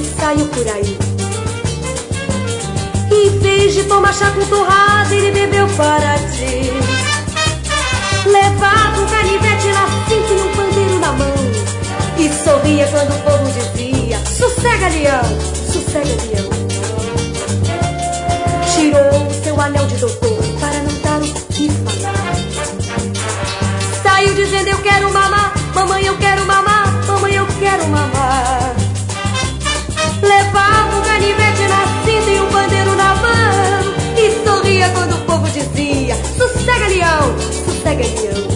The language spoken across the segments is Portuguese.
saiu por aí. Em vez de tomar chá com torrada, ele bebeu Paraty. Levava um canivete na cinta e um pandeiro na mão, e sorria quando o povo dizia: sossega, leão, sossega, leão. Tirou seu anel de doutor para não dar o que falar. Saiu dizendo: eu quero mamar, mamãe, eu quero mamar, mamãe, eu quero mamar. Levava um canivete na cinta e um pandeiro na mão, e sorria quando o povo dizia: sossega, leão, sossega, leão.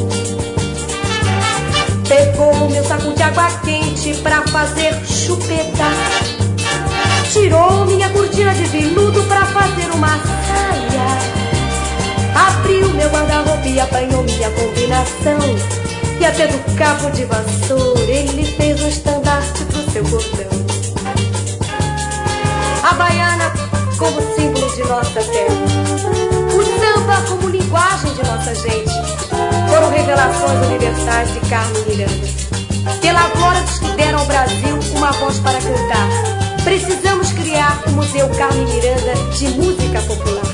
Pegou meu saco de água quente pra fazer chupeta. Tirou minha cortina de veludo pra fazer uma saia. Abriu meu guarda-roupa e apanhou minha combinação, e até do cabo de vassoura ele fez um estandarte pro seu cordão. A baiana como símbolo de nossa terra, o samba como linguagem de nossa gente, foram revelações universais de Carmen Miranda. Pela glória dos que deram ao Brasil uma voz para cantar, precisamos criar o Museu Carmen Miranda de música popular.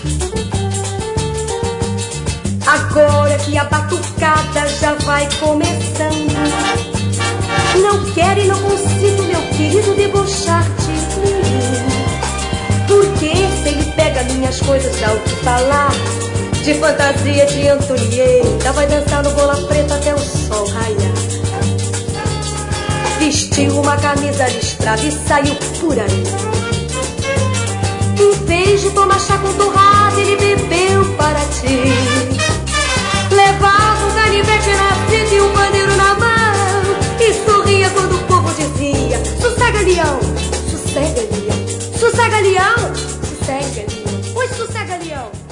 Agora que a batucada já vai começando, não quero e não consigo, meu querido, debochar de mim. Porque se ele pega minhas coisas, dá o que falar. De fantasia de Antonieta, vai dançar no bola preta até o sol raiar. Vestiu uma camisa listrada e saiu por aí. Em vez de tomar chá com torrada, ele bebeu Paraty. Levava um canivete na cinta e um pandeiro na mão, e sorria quando o povo dizia: sossega, leão, sossega, leão, sossega, leão, sossega, leão, oi, sossega, leão.